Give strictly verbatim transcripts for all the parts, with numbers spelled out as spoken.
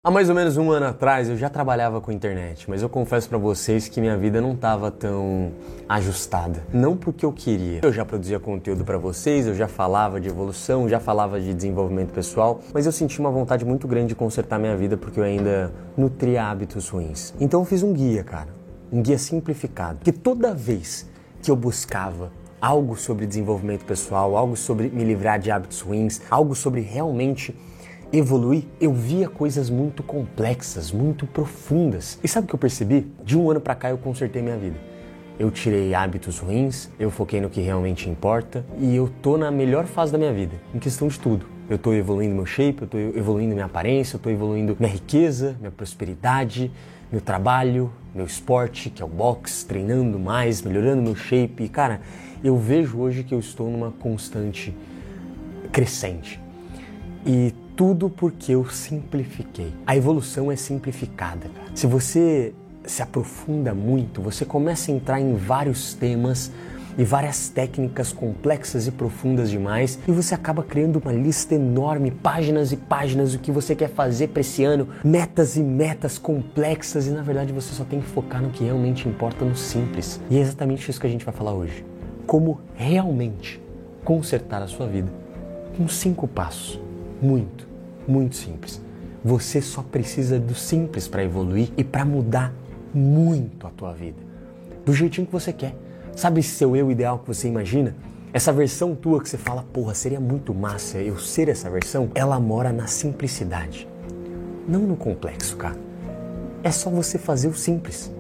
Há mais ou menos um ano atrás eu já trabalhava com internet, mas eu confesso pra vocês que minha vida não estava tão ajustada. Não porque eu queria. Eu já produzia conteúdo pra vocês, eu já falava de evolução, já falava de desenvolvimento pessoal, mas eu senti uma vontade muito grande de consertar minha vida porque eu ainda nutria hábitos ruins. Então eu fiz um guia, cara. Um guia simplificado. Que toda vez que eu buscava algo sobre desenvolvimento pessoal, algo sobre me livrar de hábitos ruins, algo sobre realmente evoluir, eu via coisas muito complexas, muito profundas. E sabe o que eu percebi? De um ano pra cá eu consertei minha vida. Eu tirei hábitos ruins, eu foquei no que realmente importa e eu tô na melhor fase da minha vida, em questão de tudo. Eu tô evoluindo meu shape, eu tô evoluindo minha aparência, eu tô evoluindo minha riqueza, minha prosperidade, meu trabalho, meu esporte, que é o boxe, treinando mais, melhorando meu shape. E, cara, eu vejo hoje que eu estou numa constante crescente. E tudo porque eu simplifiquei. A evolução é simplificada, cara. Se você se aprofunda muito, você começa a entrar em vários temas e várias técnicas complexas e profundas demais e você acaba criando uma lista enorme, páginas e páginas do que você quer fazer para esse ano, metas e metas complexas e na verdade você só tem que focar no que realmente importa, no simples. E é exatamente isso que a gente vai falar hoje. Como realmente consertar a sua vida com cinco passos. Muito, muito simples. Você só precisa do simples para evoluir e para mudar muito a tua vida. Do jeitinho que você quer. Sabe esse seu eu ideal que você imagina? Essa versão tua que você fala, porra, seria muito massa eu ser essa versão? Ela mora na simplicidade. Não no complexo, cara. É só você fazer o simples.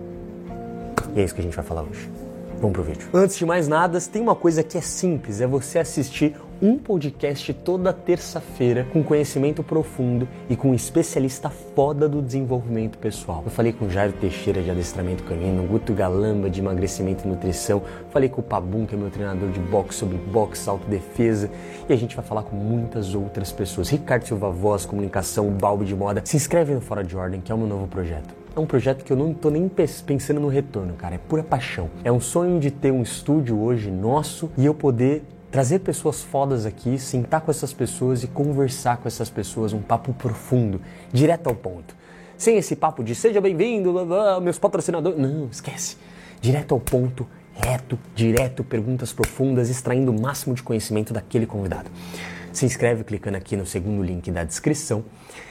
E é isso que a gente vai falar hoje. Vamos pro vídeo. Antes de mais nada, tem uma coisa que é simples, é você assistir um podcast toda terça-feira com conhecimento profundo e com um especialista foda do desenvolvimento pessoal. Eu falei com o Jairo Teixeira de adestramento canino, Guto Galamba de emagrecimento e nutrição, falei com o Pabum, que é meu treinador de boxe, sobre boxe, autodefesa, e a gente vai falar com muitas outras pessoas. Ricardo Silva Voz, comunicação, Balbi de moda. Se inscreve no Fora de Ordem, que é o meu novo projeto. É um projeto que eu não tô nem pensando no retorno, cara, é pura paixão. É um sonho de ter um estúdio hoje nosso e eu poder trazer pessoas fodas aqui, sentar com essas pessoas e conversar com essas pessoas, um papo profundo, direto ao ponto. Sem esse papo de seja bem-vindo, meus patrocinadores. Não, esquece. Direto ao ponto, reto, direto, perguntas profundas, extraindo o máximo de conhecimento daquele convidado. Se inscreve clicando aqui no segundo link da descrição.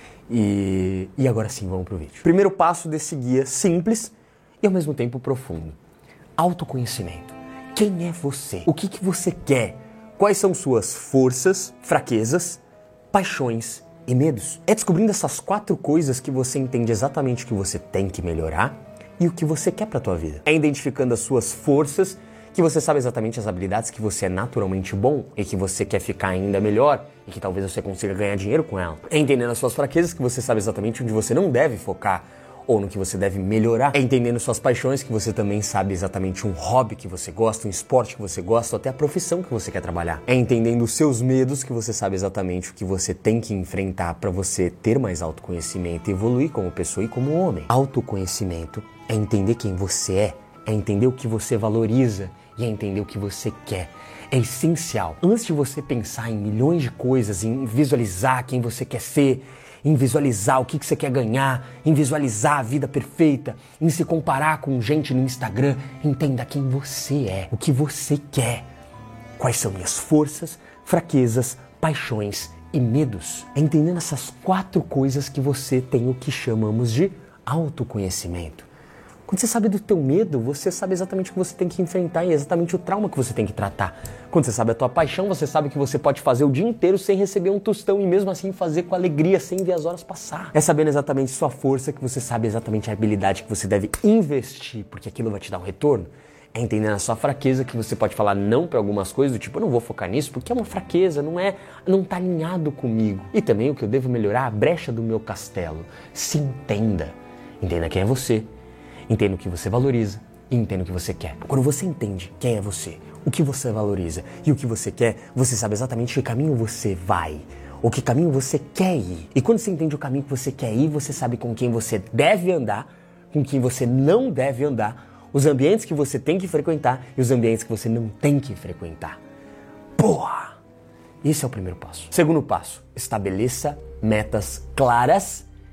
E, e agora sim, vamos pro vídeo. Primeiro passo desse guia simples e ao mesmo tempo profundo. Autoconhecimento. Quem é você? O que, que você quer? Quais são suas forças, fraquezas, paixões e medos? É descobrindo essas quatro coisas que você entende exatamente o que você tem que melhorar e o que você quer para a tua vida. É identificando as suas forças que você sabe exatamente as habilidades que você é naturalmente bom e que você quer ficar ainda melhor e que talvez você consiga ganhar dinheiro com ela. É entendendo as suas fraquezas que você sabe exatamente onde você não deve focar ou no que você deve melhorar. É entendendo suas paixões que você também sabe exatamente um hobby que você gosta, um esporte que você gosta ou até a profissão que você quer trabalhar. É entendendo os seus medos que você sabe exatamente o que você tem que enfrentar para você ter mais autoconhecimento e evoluir como pessoa e como homem. Autoconhecimento é entender quem você é, é entender o que você valoriza e é entender o que você quer. É essencial. Antes de você pensar em milhões de coisas, em visualizar quem você quer ser, em visualizar o que você quer ganhar, em visualizar a vida perfeita, em se comparar com gente no Instagram, entenda quem você é, o que você quer. Quais são minhas forças, fraquezas, paixões e medos. É entendendo essas quatro coisas que você tem o que chamamos de autoconhecimento. Quando você sabe do teu medo, você sabe exatamente o que você tem que enfrentar e exatamente o trauma que você tem que tratar. Quando você sabe a tua paixão, você sabe que você pode fazer o dia inteiro sem receber um tostão e mesmo assim fazer com alegria, sem ver as horas passar. É sabendo exatamente sua força que você sabe exatamente a habilidade que você deve investir, porque aquilo vai te dar um retorno. É entendendo a sua fraqueza que você pode falar não para algumas coisas, do tipo, eu não vou focar nisso porque é uma fraqueza, não é, não tá alinhado comigo. E também o que eu devo melhorar, a brecha do meu castelo. Se entenda. Entenda quem é você. Entenda o que você valoriza e entenda o que você quer. Quando você entende quem é você, o que você valoriza e o que você quer, você sabe exatamente que caminho você vai, ou que caminho você quer ir. E quando você entende o caminho que você quer ir, você sabe com quem você deve andar, com quem você não deve andar, os ambientes que você tem que frequentar e os ambientes que você não tem que frequentar. Porra! Esse é o primeiro passo. Segundo passo, estabeleça metas claras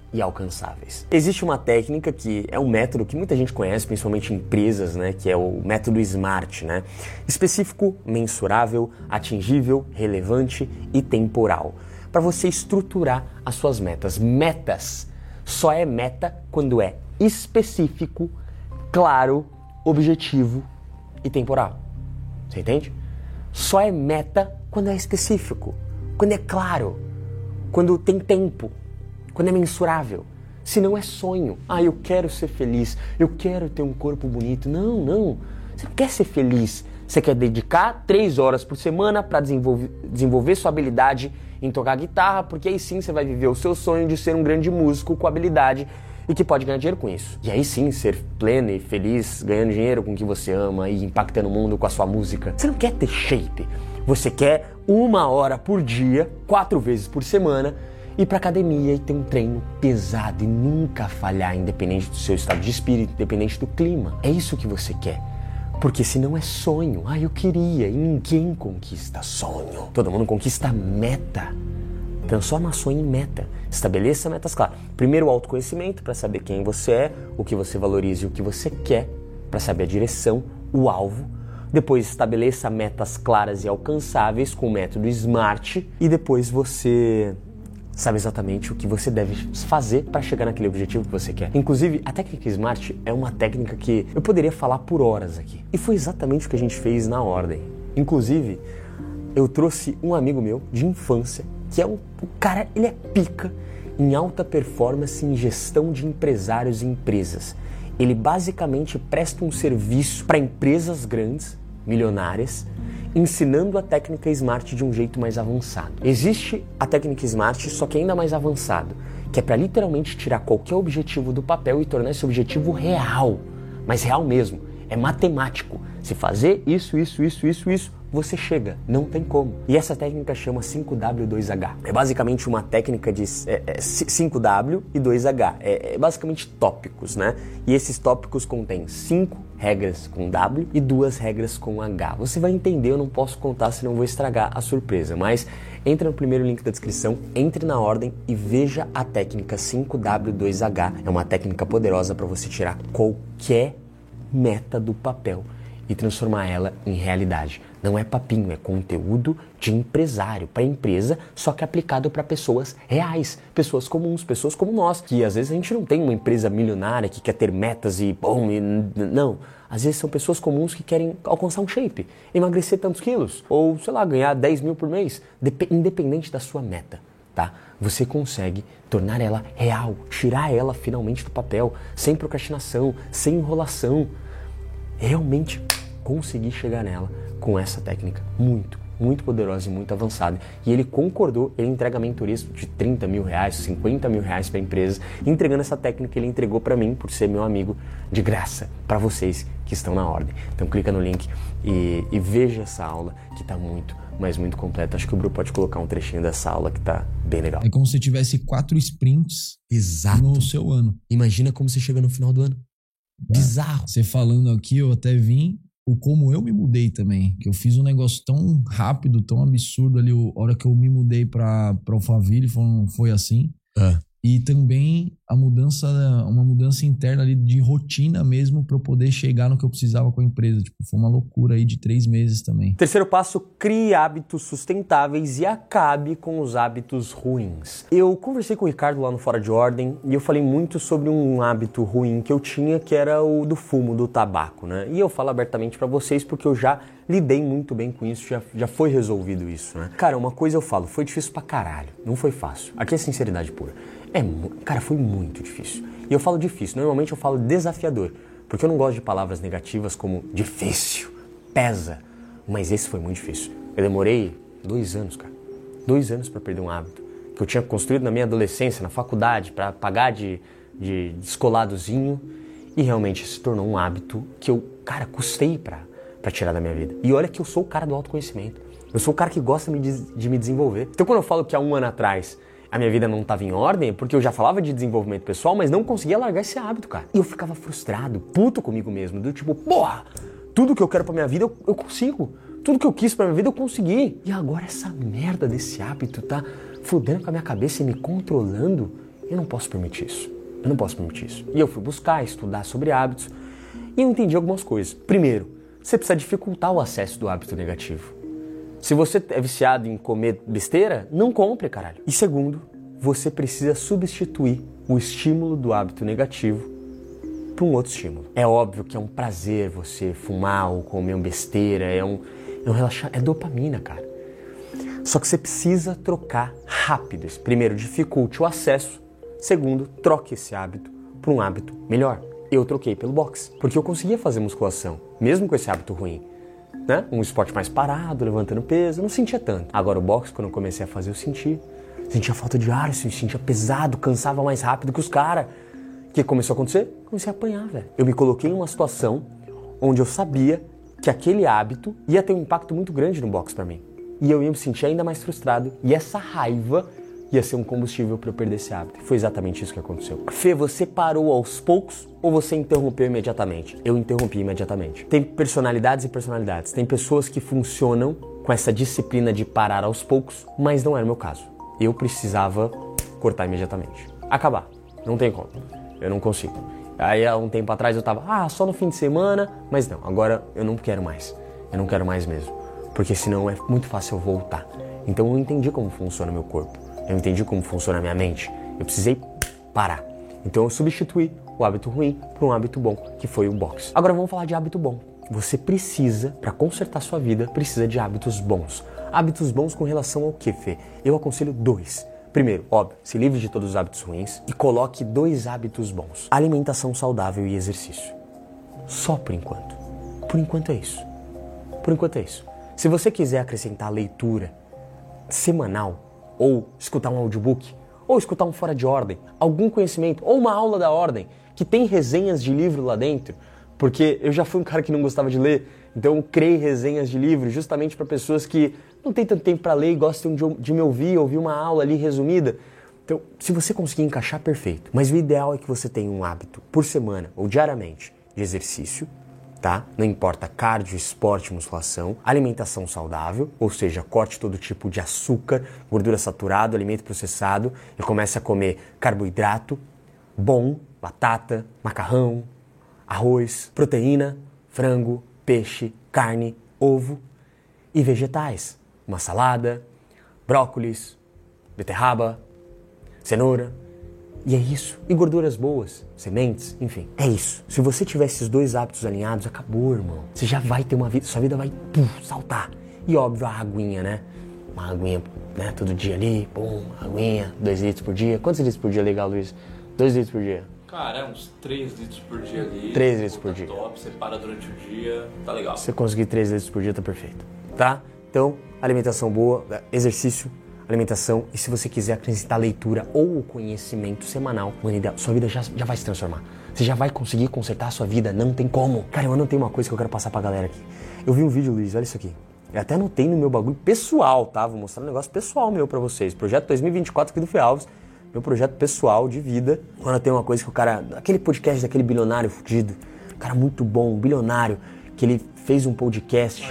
e alcançáveis. Existe uma técnica que é um método que muita gente conhece, principalmente em empresas, né, que é o método SMART, né? Específico, mensurável, atingível, relevante e temporal. Para você estruturar as suas metas. Metas só é meta quando é específico, claro, objetivo e temporal. Você entende? Só é meta quando é específico, quando é claro, quando tem tempo, quando é mensurável. Se não é sonho. Ah, eu quero ser feliz, eu quero ter um corpo bonito. Não, não. Você não quer ser feliz. Você quer dedicar três horas por semana para desenvolver, desenvolver sua habilidade em tocar guitarra, porque aí sim você vai viver o seu sonho de ser um grande músico com habilidade e que pode ganhar dinheiro com isso. E aí sim ser pleno e feliz, ganhando dinheiro com o que você ama e impactando o mundo com a sua música. Você não quer ter shape. Você quer uma hora por dia, quatro vezes por semana, ir pra academia e ter um treino pesado e nunca falhar, independente do seu estado de espírito, independente do clima. É isso que você quer. Porque senão é sonho. Ah, eu queria. E ninguém conquista sonho. Todo mundo conquista meta. Transforma sonho em meta. Estabeleça metas claras. Primeiro o autoconhecimento, para saber quem você é, o que você valoriza e o que você quer, para saber a direção, o alvo. Depois estabeleça metas claras e alcançáveis com o método SMART. E depois você sabe exatamente o que você deve fazer para chegar naquele objetivo que você quer. Inclusive, a técnica SMART é uma técnica que eu poderia falar por horas aqui. E foi exatamente o que a gente fez na ordem. Inclusive, eu trouxe um amigo meu de infância, que é um, o cara, ele é pica em alta performance em gestão de empresários e empresas. Ele basicamente presta um serviço para empresas grandes, milionárias, ensinando a técnica SMART de um jeito mais avançado. Existe a técnica SMART, só que ainda mais avançado, que é para literalmente tirar qualquer objetivo do papel e tornar esse objetivo real, mas real mesmo, é matemático. Se fazer isso, isso, isso, isso, isso, você chega, não tem como. E essa técnica chama cinco W dois H. É basicamente uma técnica de é, é, cinco W e dois H. É, é basicamente tópicos, né? E esses tópicos contêm cinco regras com W e duas regras com H. Você vai entender, eu não posso contar, senão vou estragar a surpresa. Mas entra no primeiro link da descrição, entre na ordem e veja a técnica cinco W dois H. É uma técnica poderosa para você tirar qualquer meta do papel e transformar ela em realidade. Não é papinho, é conteúdo de empresário, para empresa, só que aplicado para pessoas reais, pessoas comuns, pessoas como nós, que às vezes a gente não tem uma empresa milionária que quer ter metas e bom, e não. Às vezes são pessoas comuns que querem alcançar um shape, emagrecer tantos quilos, ou sei lá, ganhar dez mil por mês, independente da sua meta. Tá? Você consegue tornar ela real, tirar ela finalmente do papel, sem procrastinação, sem enrolação. Realmente conseguir chegar nela com essa técnica muito, muito poderosa e muito avançada. E ele concordou, ele entrega mentorias de trinta mil reais, cinquenta mil reais para empresas, entregando essa técnica ele entregou para mim, por ser meu amigo, de graça, para vocês que estão na ordem. Então clica no link e, e veja essa aula que está muito, mas muito completa. Acho que o Bruno pode colocar um trechinho dessa aula que tá bem legal. É como se tivesse quatro sprints Exato. no seu ano. Imagina como você chega no final do ano. Bizarro. Você falando aqui, eu até vim o como eu me mudei também. Que eu fiz um negócio tão rápido, tão absurdo ali. A hora que eu me mudei pra, pra Alphaville, foi, foi assim. É. E também a mudança, uma mudança interna ali de rotina mesmo para eu poder chegar no que eu precisava com a empresa. Tipo, foi uma loucura aí de três meses também. Terceiro passo, crie hábitos sustentáveis e acabe com os hábitos ruins. Eu conversei com o Ricardo lá no Fora de Ordem e eu falei muito sobre um hábito ruim que eu tinha, que era o do fumo, do tabaco, né? E eu falo abertamente para vocês porque eu já lidei muito bem com isso, já, já foi resolvido isso, né? Cara, uma coisa eu falo, foi difícil pra caralho, não foi fácil. Aqui é sinceridade pura. É, cara, foi muito difícil. E eu falo difícil, normalmente eu falo desafiador, porque eu não gosto de palavras negativas como difícil, pesa, mas esse foi muito difícil. Eu demorei dois anos, cara, dois anos para perder um hábito que eu tinha construído na minha adolescência, na faculdade, para pagar de, de descoladozinho, e realmente se tornou um hábito que eu, cara, custei pra, pra tirar da minha vida. E olha que eu sou o cara do autoconhecimento, eu sou o cara que gosta de me desenvolver. Então quando eu falo que há um ano atrás a minha vida não estava em ordem, porque eu já falava de desenvolvimento pessoal, mas não conseguia largar esse hábito, cara. E eu ficava frustrado, puto comigo mesmo, do tipo, porra, tudo que eu quero pra minha vida eu, eu consigo. Tudo que eu quis pra minha vida eu consegui. E agora essa merda desse hábito tá fudendo com a minha cabeça e me controlando. eu não posso permitir isso. Eu não posso permitir isso. E eu fui buscar, estudar sobre hábitos e eu entendi algumas coisas. Primeiro, você precisa dificultar o acesso do hábito negativo. Se você é viciado em comer besteira, não compre, caralho. E segundo, você precisa substituir o estímulo do hábito negativo por um outro estímulo. É óbvio que é um prazer você fumar ou comer uma besteira, é um, é um relaxamento, é dopamina, cara. Só que você precisa trocar rápido. Primeiro, dificulte o acesso. Segundo, troque esse hábito por um hábito melhor. Eu troquei pelo boxe, porque eu conseguia fazer musculação, mesmo com esse hábito ruim. Né? Um esporte mais parado, levantando peso, eu não sentia tanto. Agora o boxe, quando eu comecei a fazer, eu senti. Sentia falta de ar, eu sentia pesado, cansava mais rápido que os caras. O que começou a acontecer? Comecei a apanhar, velho. Eu me coloquei em uma situação onde eu sabia que aquele hábito ia ter um impacto muito grande no boxe pra mim. E eu ia me sentir ainda mais frustrado. E essa raiva ia ser um combustível para eu perder esse hábito. Foi exatamente isso que aconteceu. Fê, você parou aos poucos ou você interrompeu imediatamente? Eu interrompi imediatamente. Tem personalidades e personalidades. Tem pessoas que funcionam com essa disciplina de parar aos poucos, mas não era o meu caso. Eu precisava cortar imediatamente. Acabar. Não tem como. Eu não consigo. Aí há um tempo atrás eu tava, ah, só no fim de semana, mas não, agora eu não quero mais. Eu não quero mais mesmo. Porque senão é muito fácil eu voltar. Então eu entendi como funciona meu corpo. Eu entendi como funciona a minha mente. Eu precisei parar. Então eu substituí o hábito ruim por um hábito bom, que foi o boxe. Agora vamos falar de hábito bom. Você precisa, para consertar sua vida, precisa de hábitos bons. Hábitos bons com relação ao que, Fê? Eu aconselho dois. Primeiro, óbvio, se livre de todos os hábitos ruins e coloque dois hábitos bons. Alimentação saudável e exercício. Só por enquanto. Por enquanto é isso. Por enquanto é isso. Se você quiser acrescentar leitura semanal, ou escutar um audiobook, ou escutar um fora de ordem, algum conhecimento, ou uma aula da ordem, que tem resenhas de livro lá dentro, porque eu já fui um cara que não gostava de ler, então eu criei resenhas de livro justamente para pessoas que não têm tanto tempo para ler e gostam de, de me ouvir, ouvir uma aula ali resumida. Então, se você conseguir encaixar, perfeito. Mas o ideal é que você tenha um hábito por semana ou diariamente de exercício, tá? Não importa cardio, esporte, musculação, alimentação saudável, ou seja, corte todo tipo de açúcar, gordura saturada, alimento processado e comece a comer carboidrato bom, batata, macarrão, arroz, proteína, frango, peixe, carne, ovo e vegetais, uma salada, brócolis, beterraba, cenoura. E é isso. E gorduras boas, sementes, enfim. É isso. Se você tiver esses dois hábitos alinhados, acabou, irmão. Você já vai ter uma vida, sua vida vai puf, saltar. E óbvio, a aguinha, né? Uma aguinha, né? Todo dia ali, pum, aguinha, dois litros por dia. Quantos litros por dia é legal, Luiz? Dois litros por dia. Cara, é uns três litros por dia ali. três litros por tá dia. Top, você para durante o dia, tá legal. Se você conseguir três litros por dia, tá perfeito. Tá? Então, alimentação boa, exercício, alimentação, e se você quiser acrescentar leitura ou o conhecimento semanal, mano, sua vida já, já vai se transformar. Você já vai conseguir consertar a sua vida, não tem como. Cara, eu anotei uma coisa que eu quero passar pra galera aqui. Eu vi um vídeo, Luiz, olha isso aqui. Eu até anotei no meu bagulho pessoal, tá? Vou mostrar um negócio pessoal meu pra vocês. Projeto dois mil e vinte e quatro aqui do Fê Alves, meu projeto pessoal de vida. Eu anotei uma coisa que o cara, aquele podcast daquele bilionário fudido, um cara muito bom, um bilionário, que ele fez um podcast...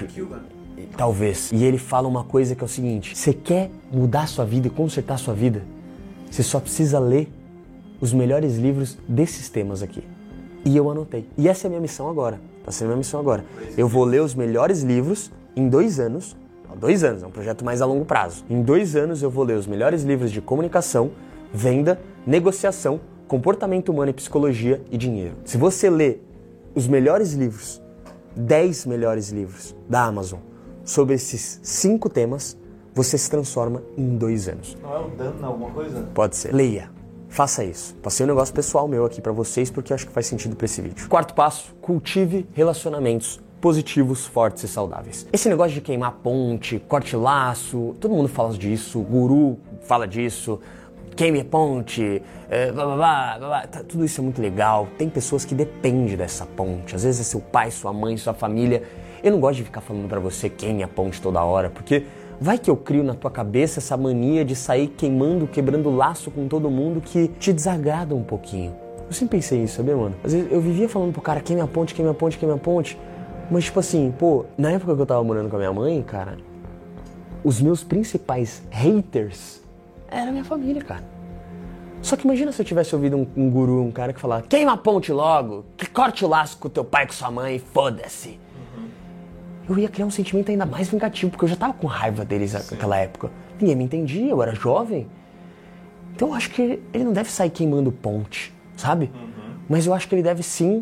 Talvez. E ele fala uma coisa que é o seguinte: você quer mudar sua vida e consertar sua vida? Você só precisa ler os melhores livros desses temas aqui. E eu anotei. E essa é a minha missão agora. Tá sendo a minha missão agora. Eu vou ler os melhores livros em dois anos. Dois anos, é um projeto mais a longo prazo. Em dois anos eu vou ler os melhores livros de comunicação, venda, negociação, comportamento humano e psicologia e dinheiro. Se você ler os melhores livros, dez melhores livros da Amazon, sobre esses cinco temas, você se transforma em dois anos. Não é o dano alguma coisa? Pode ser. Leia. Faça isso. Passei um negócio pessoal meu aqui pra vocês porque eu acho que faz sentido pra esse vídeo. Quarto passo, cultive relacionamentos positivos, fortes e saudáveis. Esse negócio de queimar ponte, corte laço, todo mundo fala disso, o guru fala disso, queime a ponte, é, blá, blá, blá, blá, blá. Tudo isso é muito legal. Tem pessoas que dependem dessa ponte. Às vezes é seu pai, sua mãe, sua família. Eu não gosto de ficar falando pra você queime a ponte toda hora, porque vai que eu crio na tua cabeça essa mania de sair queimando, quebrando laço com todo mundo que te desagrada um pouquinho. Eu sempre pensei isso, sabia, mano? Às vezes eu vivia falando pro cara, queime a ponte, queime a ponte, queime a ponte. Mas tipo assim, pô, na época que eu tava morando com a minha mãe, cara, os meus principais haters era a minha família, cara. Só que imagina se eu tivesse ouvido um, um guru, um cara que falava, queima a ponte logo, que corte o laço com teu pai e com sua mãe, foda-se. Uhum. Eu ia criar um sentimento ainda mais vingativo, porque eu já tava com raiva deles Sim. naquela época. Ninguém me entendia, eu era jovem. Então eu acho que ele não deve sair queimando ponte, sabe? Uhum. Mas eu acho que ele deve sim,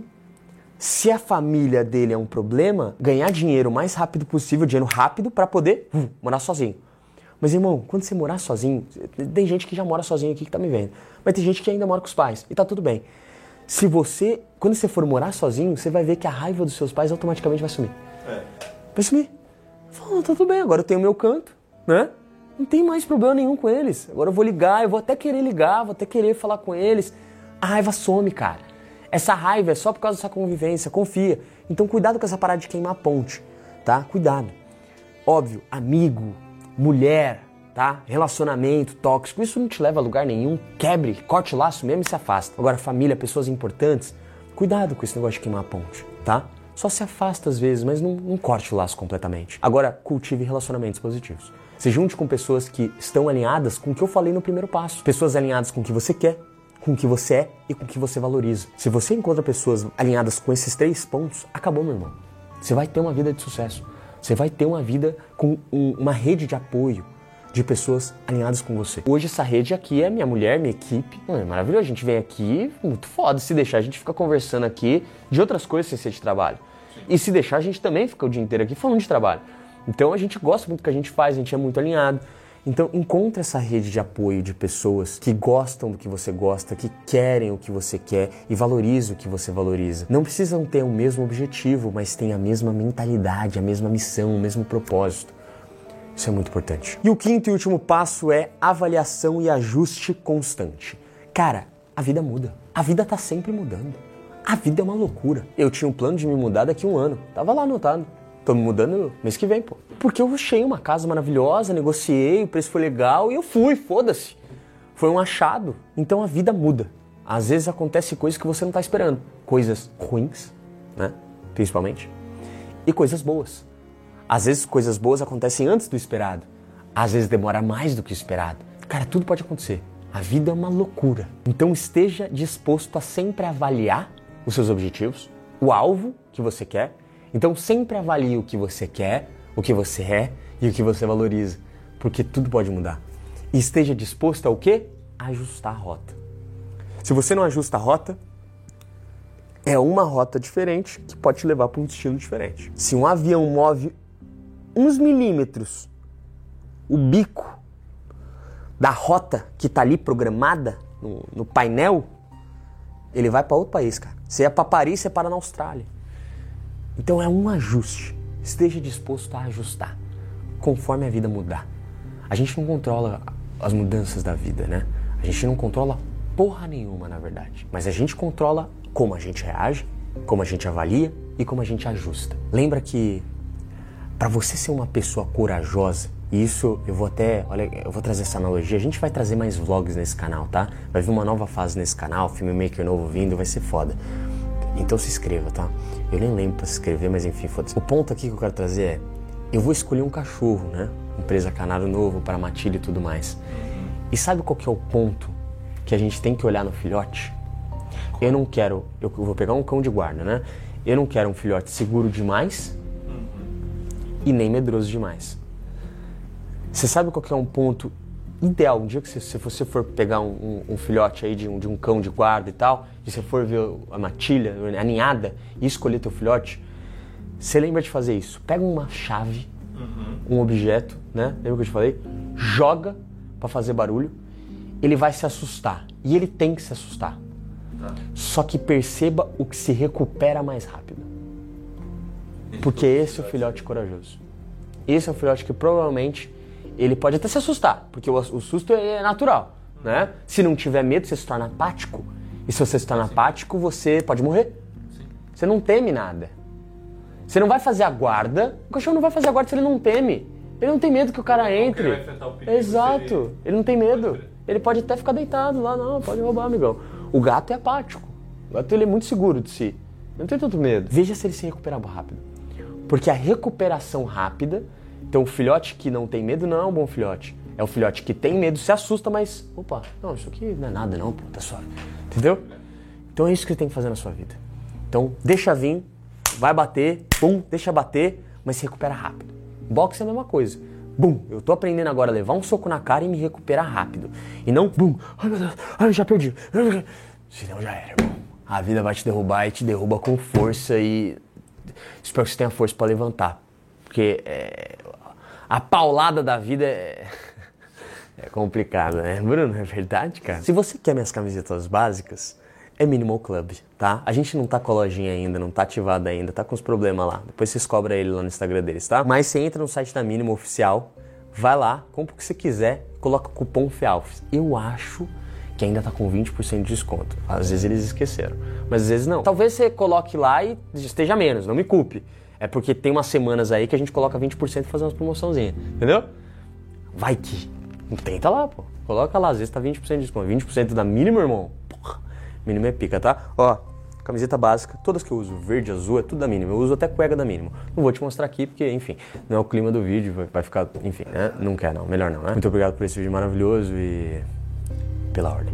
se a família dele é um problema, ganhar dinheiro o mais rápido possível, dinheiro rápido, pra poder uh, morar sozinho. Mas, irmão, quando você morar sozinho, tem gente que já mora sozinho aqui que tá me vendo, mas tem gente que ainda mora com os pais, e tá tudo bem. Se você, quando você for morar sozinho, você vai ver que a raiva dos seus pais automaticamente vai sumir. É. Vai sumir. Fala, tá tudo bem, agora eu tenho o meu canto, né? Não tem mais problema nenhum com eles. Agora eu vou ligar, eu vou até querer ligar, vou até querer falar com eles. A raiva some, cara. Essa raiva é só por causa dessa convivência, confia. Então cuidado com essa parada de queimar a ponte, tá? Cuidado. Óbvio, amigo, mulher, tá? Relacionamento tóxico, isso não te leva a lugar nenhum. Quebre, corte o laço mesmo e se afasta. Agora, família, pessoas importantes, cuidado com esse negócio de queimar a ponte, tá? Só se afasta às vezes, mas não, não corte o laço completamente. Agora, cultive relacionamentos positivos. Se junte com pessoas que estão alinhadas com o que eu falei no primeiro passo. Pessoas alinhadas com o que você quer, com o que você é e com o que você valoriza. Se você encontra pessoas alinhadas com esses três pontos, acabou, meu irmão. Você vai ter uma vida de sucesso. Você vai ter uma vida com um, uma rede de apoio de pessoas alinhadas com você. Hoje essa rede aqui é minha mulher, minha equipe. É maravilhoso, a gente vem aqui, muito foda. Se deixar, a gente fica conversando aqui de outras coisas sem ser de trabalho. E se deixar, a gente também fica o dia inteiro aqui falando de trabalho. Então a gente gosta muito do que a gente faz, a gente é muito alinhado. Então encontre essa rede de apoio de pessoas que gostam do que você gosta, que querem o que você quer e valorize o que você valoriza. Não precisam ter o mesmo objetivo, mas têm a mesma mentalidade, a mesma missão, o mesmo propósito. Isso é muito importante. E o quinto e último passo é avaliação e ajuste constante. Cara, a vida muda. A vida tá sempre mudando. A vida é uma loucura. Eu tinha um plano de me mudar daqui a um ano. Tava lá anotado. Tô me mudando mês que vem, pô. Porque eu achei uma casa maravilhosa, negociei, o preço foi legal e eu fui, foda-se. Foi um achado. Então a vida muda. Às vezes acontece coisas que você não tá esperando. Coisas ruins, né? Principalmente. E coisas boas. Às vezes coisas boas acontecem antes do esperado. Às vezes demora mais do que o esperado. Cara, tudo pode acontecer. A vida é uma loucura. Então esteja disposto a sempre avaliar os seus objetivos, o alvo que você quer. Então sempre avalie o que você quer, o que você é e o que você valoriza, porque tudo pode mudar. E esteja disposto ao quê? A ajustar a rota. Se você não ajusta a rota, é uma rota diferente que pode te levar para um destino diferente. Se um avião move uns milímetros o bico da rota que está ali programada no, no painel, ele vai para outro país, cara. Você ia para Paris, você para na Austrália. Então é um ajuste. Esteja disposto a ajustar conforme a vida mudar. A gente não controla as mudanças da vida, né? A gente não controla porra nenhuma, na verdade. Mas a gente controla como a gente reage, como a gente avalia e como a gente ajusta. Lembra que para você ser uma pessoa corajosa, e isso eu vou até, olha, eu vou trazer essa analogia, a gente vai trazer mais vlogs nesse canal, tá? Vai vir uma nova fase nesse canal, filmmaker novo vindo, vai ser foda. Então se inscreva, tá? Eu nem lembro pra se inscrever, mas enfim, foda-se. O ponto aqui que eu quero trazer é, eu vou escolher um cachorro, né? Um presa canário novo para matilha e tudo mais. E sabe qual que é o ponto que a gente tem que olhar no filhote? Eu não quero, eu vou pegar um cão de guarda, né? Eu não quero um filhote seguro demais e nem medroso demais. Você sabe qual que é um ponto ideal? Um dia que você, se você for pegar um, um, um filhote aí de um, de um cão de guarda e tal, e você for ver a matilha, a ninhada, e escolher teu filhote, você lembra de fazer isso. Pega uma chave, uhum. um objeto, né? Lembra que eu te falei? Joga pra fazer barulho, ele vai se assustar. E ele tem que se assustar. Tá. Só que perceba o que se recupera mais rápido. Porque esse é o filhote corajoso. Esse é o filhote que provavelmente ele pode até se assustar, porque o, o susto é natural, né? Se não tiver medo, você se torna apático. E se você se torna Sim. apático, você pode morrer. Sim. Você não teme nada. Você não vai fazer a guarda. O cachorro não vai fazer a guarda se ele não teme. Ele não tem medo que o cara entre. Ele vai enfrentar o perigo. Exato. Ele... ele não tem medo. Ele pode até ficar deitado lá, não, pode roubar, amigão. O gato é apático. O gato ele é muito seguro de si. Não tem tanto medo. Veja se ele se recupera rápido. Porque a recuperação rápida... Então o filhote que não tem medo não é um bom filhote. É o filhote que tem medo, se assusta, mas, opa, não, isso aqui não é nada não, pô, tá suave. Entendeu? Então é isso que você tem que fazer na sua vida. Então, deixa vir, vai bater, pum, deixa bater, mas se recupera rápido. Boxe é a mesma coisa. Bum, eu tô aprendendo agora a levar um soco na cara e me recuperar rápido. E não, bum, ai meu Deus, ai, já perdi. Senão já era, irmão. A vida vai te derrubar e te derruba com força e espero que você tenha força pra levantar. Porque é, a paulada da vida é, é complicada, né? Bruno, é verdade, cara? Se você quer minhas camisetas básicas, é Minimal Club, tá? A gente não tá com a lojinha ainda, não tá ativado ainda, tá com os problemas lá. Depois vocês cobram ele lá no Instagram deles, tá? Mas você entra no site da Minimal oficial, vai lá, compra o que você quiser, coloca o cupom FEALFES. Eu acho que ainda tá com vinte por cento de desconto. Às vezes eles esqueceram, mas às vezes não. Talvez você coloque lá e esteja menos, não me culpe. É porque tem umas semanas aí que a gente coloca vinte por cento e faz umas promoçãozinhas, entendeu? Vai que. Tenta lá, pô. Coloca lá, às vezes tá vinte por cento de desconto. vinte por cento da Minimal, irmão. Porra. Minimal é pica, tá? Ó, camiseta básica, todas que eu uso, verde, azul, é tudo da Minimal. Eu uso até cueca da Minimal. Não vou te mostrar aqui porque, enfim, não é o clima do vídeo, vai, vai ficar, enfim, né? Não quer não, melhor não, né? Muito obrigado por esse vídeo maravilhoso e pela ordem.